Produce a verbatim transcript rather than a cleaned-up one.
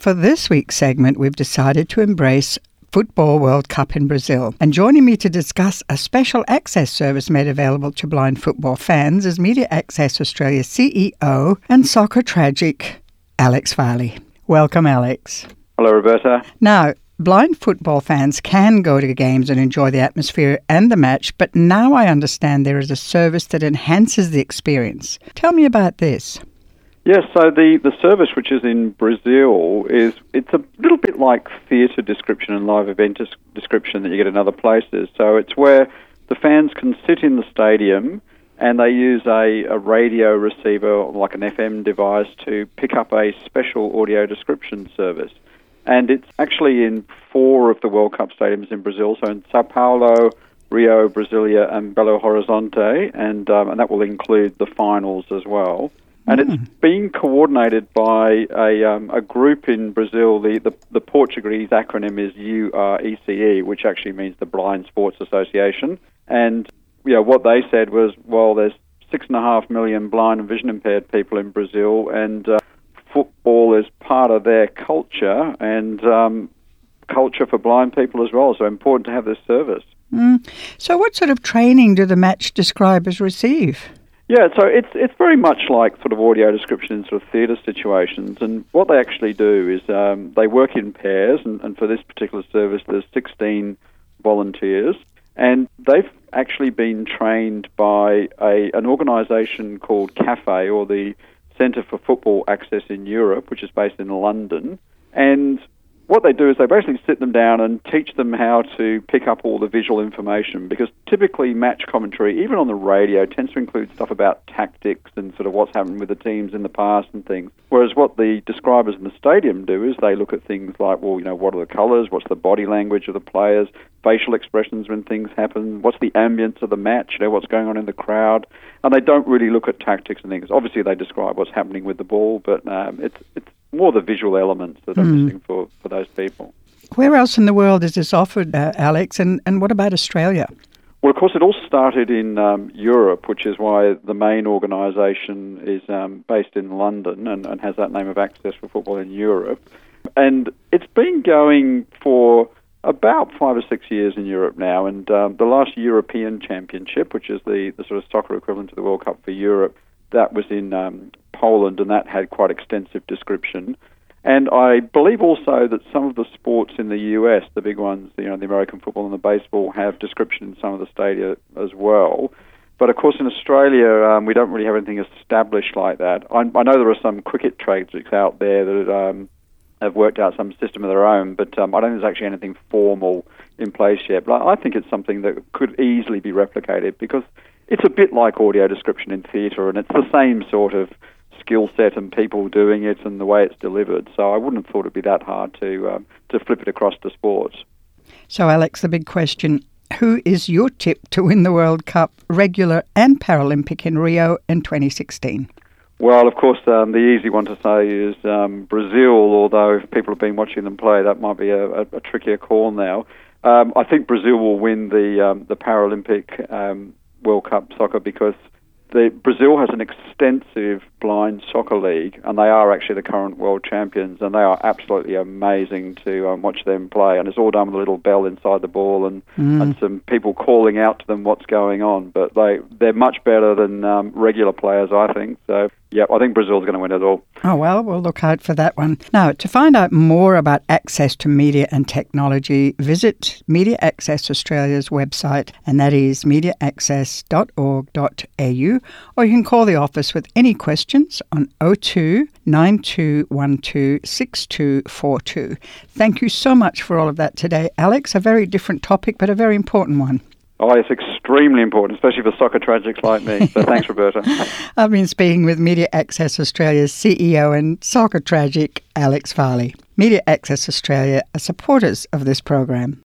For this week's segment, we've decided to embrace Football World Cup in Brazil. And joining me to discuss a special access service made available to blind football fans is Media Access Australia C E O and soccer tragic Alex Farley. Welcome, Alex. Hello, Roberta. Now, blind football fans can go to games and enjoy the atmosphere and the match, but now I understand there is a service that enhances the experience. Tell me about this. Yes, so the, the service, which is in Brazil, is it's a little bit like theatre description and live event des- description that you get in other places. So it's where the fans can sit in the stadium and they use a, a radio receiver, like an F M device, to pick up a special audio description service. And it's actually in four of the World Cup stadiums in Brazil, so in Sao Paulo, Rio, Brasilia, and Belo Horizonte, and, um, and that will include the finals as well. And mm. it's being coordinated by a um, a group in Brazil. The, the, the Portuguese acronym is U R E C E, which actually means the Blind Sports Association. And you know, what they said was, well, there's six and a half million blind and vision impaired people in Brazil, and uh, football is part of their culture and um, culture for blind people as well. So important to have this service. Mm. So what sort of training do the match describers receive? Yeah, so it's it's very much like sort of audio description in sort of theatre situations, and what they actually do is um, they work in pairs, and, and for this particular service there's sixteen volunteers, and they've actually been trained by a an organisation called CAFE, or the Centre for Football Access in Europe, which is based in London, and what they do is they basically sit them down and teach them how to pick up all the visual information, because typically match commentary, even on the radio, tends to include stuff about tactics and sort of what's happened with the teams in the past and things. Whereas what the describers in the stadium do is they look at things like, well, you know, what are the colours, what's the body language of the players, facial expressions when things happen, what's the ambience of the match, you know, what's going on in the crowd. And they don't really look at tactics and things. Obviously they describe what's happening with the ball, but um, it's it's more the visual elements that are mm. missing for, for those people. Where else in the world is this offered, uh, Alex, and, and what about Australia? Well, of course, it all started in um, Europe, which is why the main organisation is um, based in London and, and has that name of Access for Football in Europe. And it's been going for about five or six years in Europe now, and um, the last European Championship, which is the, the sort of soccer equivalent to the World Cup for Europe, that was in um, Poland, and that had quite extensive description. And I believe also that some of the sports in the U S, the big ones, you know, the American football and the baseball, have description in some of the stadia as well. But of course, in Australia, um, we don't really have anything established like that. I, I know there are some cricket tragics out there that um, have worked out some system of their own, but um, I don't think there's actually anything formal in place yet. But I, I think it's something that could easily be replicated, because it's a bit like audio description in theatre, and it's the same sort of skill set and people doing it and the way it's delivered. So I wouldn't have thought it'd be that hard to um, to flip it across to sports. So, Alex, the big question, who is your tip to win the World Cup, regular and Paralympic, in Rio in twenty sixteen? Well, of course, um, the easy one to say is um, Brazil, although if people have been watching them play, that might be a, a, a trickier call now. Um, I think Brazil will win the um, the Paralympic um, World Cup soccer, because the, Brazil has an extensive blind soccer league, and they are actually the current world champions, and they are absolutely amazing to um, watch them play. And it's all done with a little bell inside the ball and, mm. and some people calling out to them what's going on. But they, they're much better than um, regular players, I think. So, yeah, I think Brazil's going to win it all. Oh, well, we'll look out for that one. Now, to find out more about access to media and technology, visit Media Access Australia's website, and that is media access dot org dot a u, or you can call the office with any questions on oh two nine two one two six two four two. Thank you so much for all of that today, Alex. A very different topic, but a very important one. Oh, it's extremely important, especially for soccer tragics like me. So thanks, Roberta. I've been speaking with Media Access Australia's C E O and soccer tragic Alex Farley. Media Access Australia are supporters of this program.